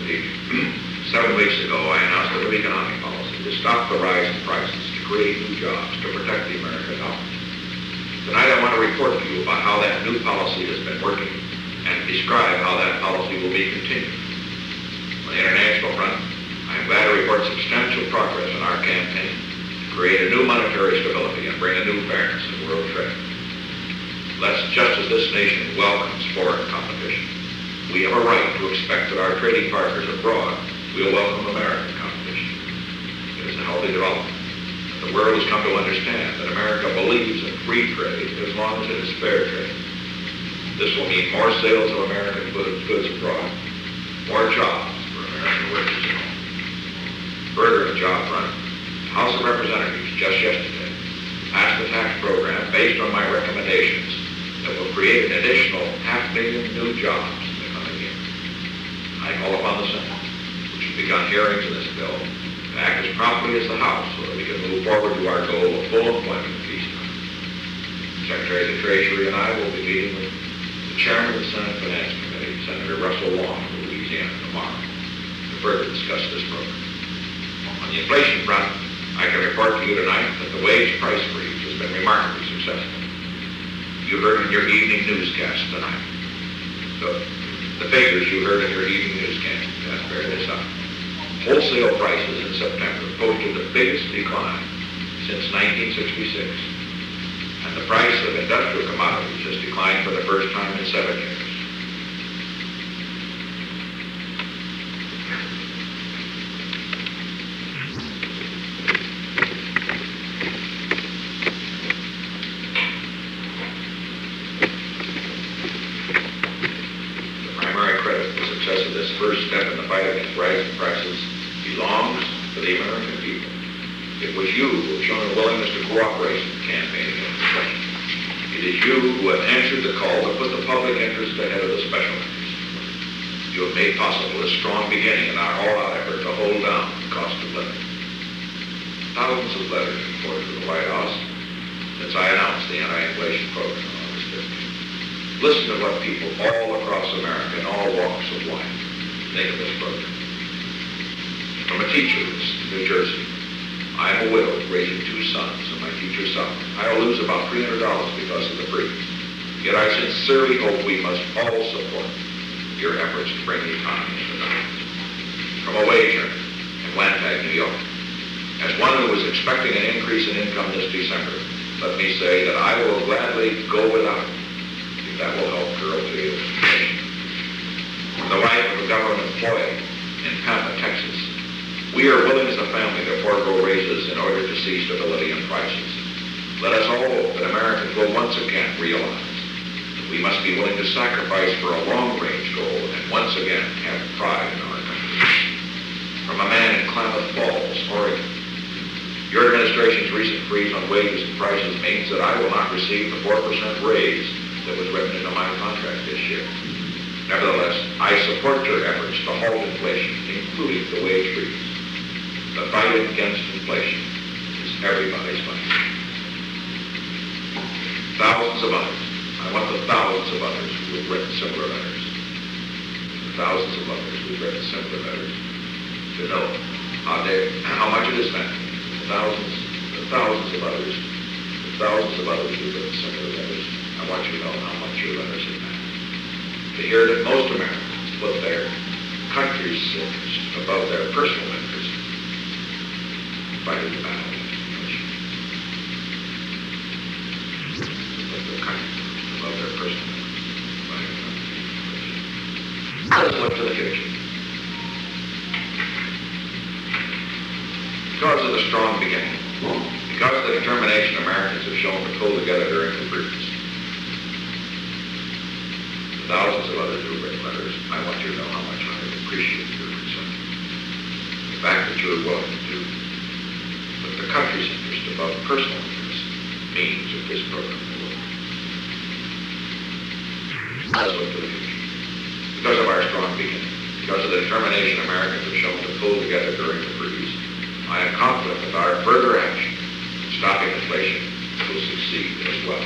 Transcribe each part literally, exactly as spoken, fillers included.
Indeed. Seven weeks ago, I announced a new economic policy to stop the rise in prices, to create new jobs, to protect the American dollar. Tonight, I want to report to you about how that new policy has been working and describe how that policy will be continued. On the international front, I am glad to report substantial progress in our campaign to create a new monetary stability and bring a new fairness in world trade. Thus, just as this nation welcomes foreign competition, we have a right to expect that our trading partners abroad will welcome American competition. It is a healthy development. The world has come to understand that America believes in free trade as long as it is fair trade. This will mean more sales of American goods abroad, more jobs for American workers at home. Further in the job front, the House of Representatives just yesterday passed a tax program based on my recommendations that will create an additional half million new jobs in the coming year. I call upon the Senate, which has begun hearings in this bill, to act as promptly as the House so that we can move forward to our goal of full employment in peacetime. Secretary of the Treasury and I will be meeting with the Chairman of the Senate Finance Committee, Senator Russell Long of Louisiana, tomorrow to further discuss this program. On the inflation front, I can report to you tonight that the wage price freeze has been remarkably successful. You heard in your evening newscast tonight. So the figures you heard in your evening newscast bear this out. Wholesale prices in September posted the biggest decline since nineteen sixty-six, and the price of industrial commodities has declined for the first time in seven years. The primary credit for the success of this first step in the fight against rising prices belongs to the American people. It was you who have shown a willingness to cooperate in the campaign against inflation. It is you who have answered the call to put the public interest ahead of the special interest. You have made possible a strong beginning in our all-out effort to hold down the cost of living. Thousands of letters reported to the White House since I announced the anti-inflation program on August fifteenth. Listen to what people all across America in all walks of life think of this program. From a teacher in New Jersey, I am a widow raising two sons, and my teacher's salary. I will lose about three hundred dollars because of the freeze. Yet I sincerely hope we must all support your efforts to bring the economy into balance. From a wage earner in Winnipeg, New York, as one who was expecting an increase in income this December, let me say that I will gladly go without it if that will help curb the inflation. From the wife of a government employee in Pampa, Texas, we are willing as a family to forego raises in order to see stability in prices. Let us all hope that Americans will once again realize that we must be willing to sacrifice for a long-range goal and once again have pride in our country. From a man in Klamath Falls, Oregon, your administration's recent freeze on wages and prices means that I will not receive the four percent raise that was written into my contract this year. Nevertheless, I support your efforts to halt inflation, including the wage freeze. The fight against inflation is everybody's fight. Thousands of others. I want the thousands of others who have written similar letters. The thousands of others who have written similar letters to know how, they, how much it has meant. The thousands, the thousands of others, the thousands of others who have written similar letters. I want you to know how much your letters have meant. To hear that most Americans put their country's interest above their personal interest, fighting the battle against inflation. Put their country above their personal interest, fighting the battle against inflation. Let's look to the future. Because of the strong beginning, because of the determination Americans have shown to pull together during the freeze, the thousands of others who have written letters, I want you to know how much I appreciate your concern. The fact that you are willing to do the country's interest above personal interest means that this program will work. Let's look to the future. Because of our strong beginning, because of the determination Americans have shown to pull together during the freeze, I am confident that our further action in stopping inflation will succeed as well.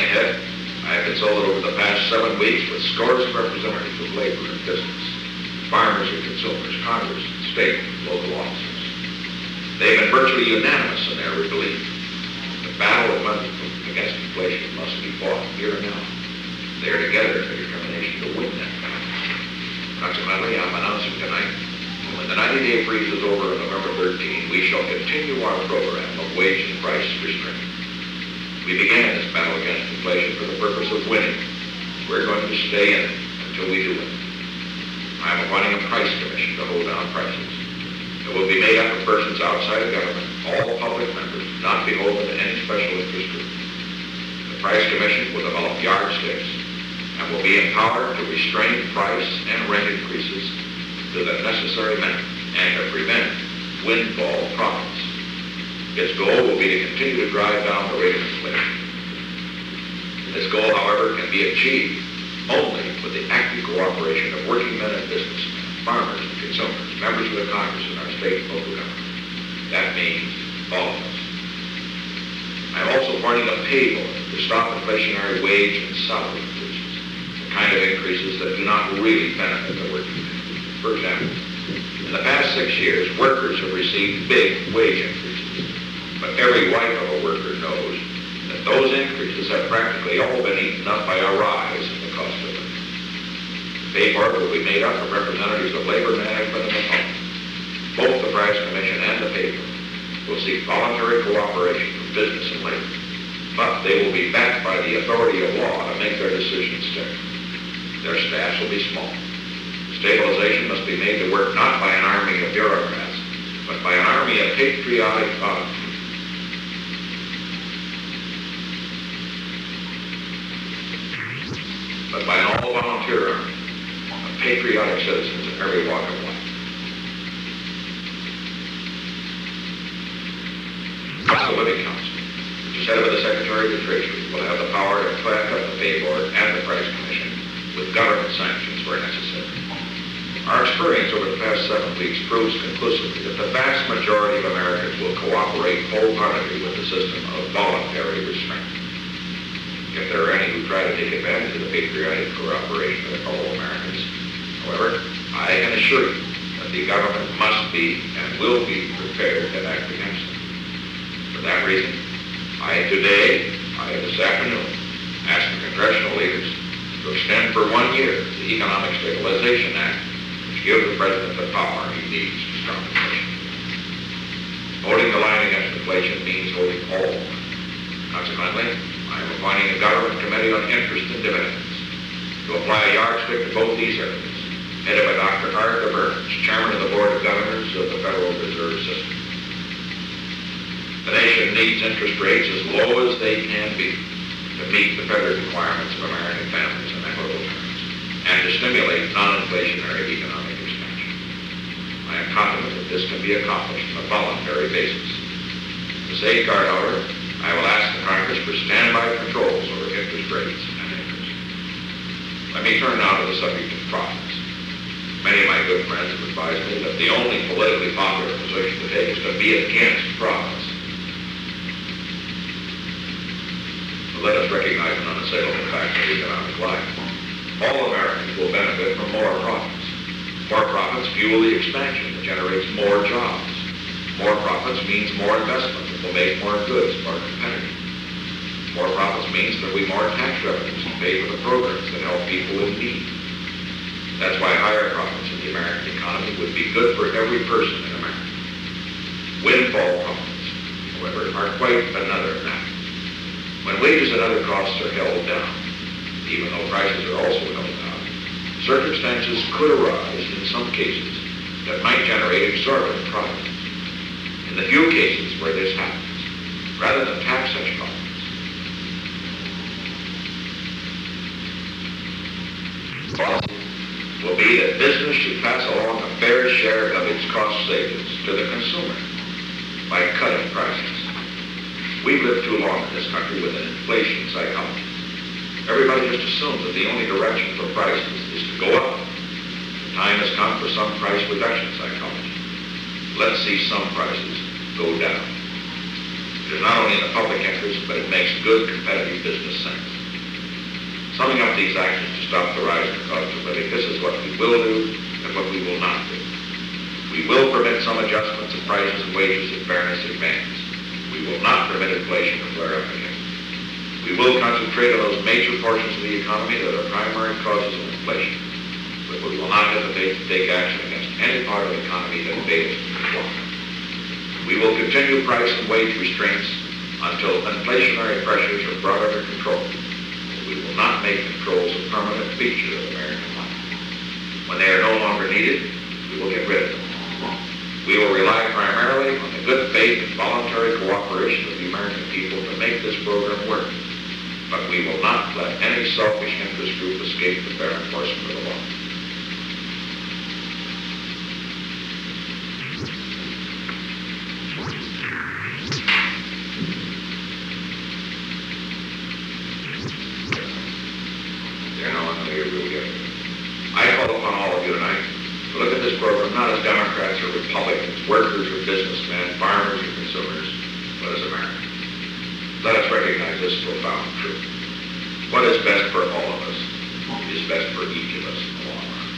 ahead, I have consulted over the past seven weeks with scores of representatives of labor and business, farmers and consumers, Congress, state and local officers. They have been virtually unanimous in their belief. The battle against inflation must be fought here and now. They are together in their determination to win that battle. Consequently, I'm announcing tonight that when the ninety-day freeze is over on November thirteenth, we shall continue our program of wage and price restraint. We began this battle against inflation for the purpose of winning. We're going to stay in it until we do it. I'm appointing a price commission to hold down prices. It will be made up of persons outside of government, all public members, not beholden to any special interest group. The price commission will develop yardsticks and will be empowered to restrain price and rent increases to the necessary minimum and to prevent windfall profits. Its goal will be to continue to drive down the rate of inflation. This goal, however, can be achieved only with the active cooperation of working men and businessmen, farmers and consumers, members of the Congress and our state and local government. That means all of us. I'm also appointing a pay board to stop inflationary wage and salary increases, the kind of increases that do not really benefit the working man. For example, in the past six years, workers have received big wage increases. But every wife of a worker knows that those increases have practically all been eaten up by a rise in the cost of living. The pay board will be made up of representatives of labor management and the public. Both the Price Commission and the pay board will seek voluntary cooperation from business and labor, but they will be backed by the authority of law to make their decisions stick. Their staffs will be small. Stabilization must be made to work not by an army of bureaucrats, but by an army of patriotic volunteers. but by an all-volunteer army of patriotic citizens in every walk of life. The Living Council, which is headed by the Secretary of the Treasury, will have the power to back up the pay board and the Price Commission with government sanctions where necessary. Our experience over the past seven weeks proves conclusively that the vast majority of Americans will cooperate wholeheartedly with the system of voluntary restraint. If there are any who try to take advantage of the patriotic cooperation of their fellow Americans, however, I can assure you that the government must be and will be prepared to act against them. For that reason, I today, I this afternoon, asked the congressional leaders to extend for one year the Economic Stabilization Act, which gives the President the power he needs to stop inflation. Holding the line against inflation means holding all. Consequently, I am appointing a government committee on interest and dividends to apply a yardstick to both these areas, headed by Doctor Arthur Burns, Chairman of the Board of Governors of the Federal Reserve System. The nation needs interest rates as low as they can be to meet the federal requirements of American families in equitable terms and to stimulate non-inflationary economic expansion. I am confident that this can be accomplished on a voluntary basis. To safeguard, however, I will ask the Congress for standby controls over interest rates and interest. Let me turn now to the subject of profits. Many of my good friends have advised me that the only politically popular position to take is to be against profits. Let us recognize an unassailable fact of economic life. All Americans will benefit from more profits. More profits fuel the expansion that generates more jobs. More profits means more investment that will make more goods more competitive. More profits means there will be more tax revenues to pay for the programs that help people in need. That's why higher profits in the American economy would be good for every person in America. Windfall profits, however, are quite another matter. When wages and other costs are held down, even though prices are also held down, circumstances could arise in some cases that might generate exorbitant profits. In the few cases where this happens, rather than tax such profits, policy will be that business should pass along a fair share of its cost savings to the consumer by cutting prices. We've lived too long in this country with an inflation psychology. Everybody just assumes that the only direction for prices is to go up. The time has come for some price reduction psychology. Let's see some prices go down. It is not only in the public interest, but it makes good competitive business sense. Summing up these actions to stop the rise in the cost of living, this is what we will do and what we will not do. We will permit some adjustments of prices and wages if fairness demands. We will not permit inflation to flare up again. We will concentrate on those major portions of the economy that are primary causes of inflation, but we will not hesitate to take action against any part of the economy that fails to control. We will continue price and wage restraints until inflationary pressures are brought under control. We will not make controls a permanent feature of American life. When they are no longer needed, we will get rid of them. We will rely primarily on the good faith and voluntary cooperation of the American people to make this program work. But we will not let any selfish interest group escape the fair enforcement of the law. There, no, I know you're real good. I call upon all of you tonight to look at this program not as Democrats or Republicans, workers or businessmen, farmers or consumers, but as Americans. Let us recognize this profound truth. What is best for all of us is best for each of us in the long run.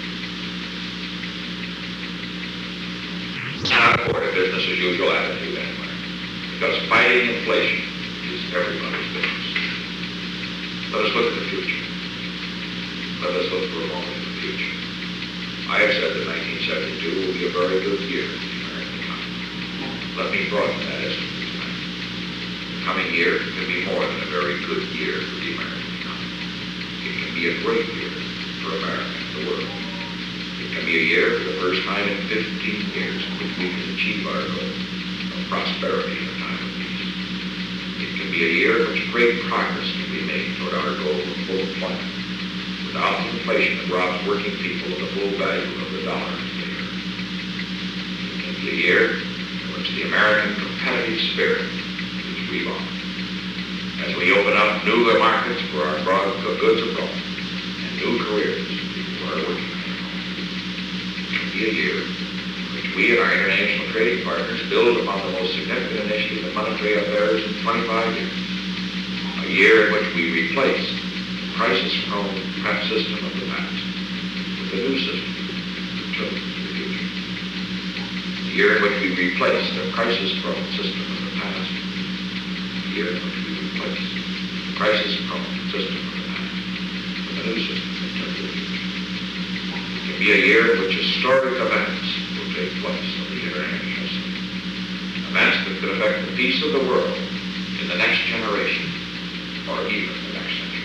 Cannot afford a business as usual attitude anyway, because fighting inflation is everybody's business. Let us look at the future. Let us look for a moment in the future. I have said that nineteen seventy-two will be a very good year for the American economy. Let me broaden that estimate. The coming year can be more than a very good year for the American economy. It can be a great year for America and the world. It can be a year for the first time in fifteen years in which we can achieve our goal of prosperity in a time of peace. It can be a year in which great progress can be made toward our goal of full employment without the inflation that robs working people of the full value of the dollar they earn. It can be a year in which the American competitive spirit we want. As we open up new markets for our broad goods of gold and new careers for our working men. It can be a year in which we and our international trading partners build upon the most significant initiative in monetary affairs in twenty-five years. A year in which we replace the crisis-prone system of the past with a new system to the future. A year in which we replace the crisis-prone system of the past year in which we replace the crisis-prone system of the past with a new system in the future. It can be a year in which historic events will take place on the international scene. Events that could affect the peace of the world in the next generation or even the next century.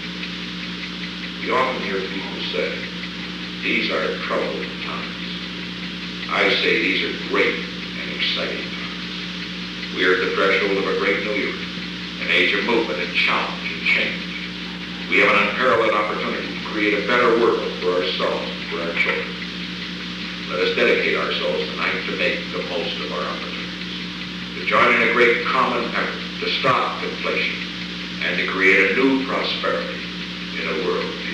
We often hear people say, these are troubled times. I say these are great and exciting times. We are at the threshold of a great new era, an age of movement and challenge and change. We have an unparalleled opportunity to create a better world for ourselves and for our children. Let us dedicate ourselves tonight to make the most of our opportunities, to join in a great common effort to stop inflation and to create a new prosperity in a world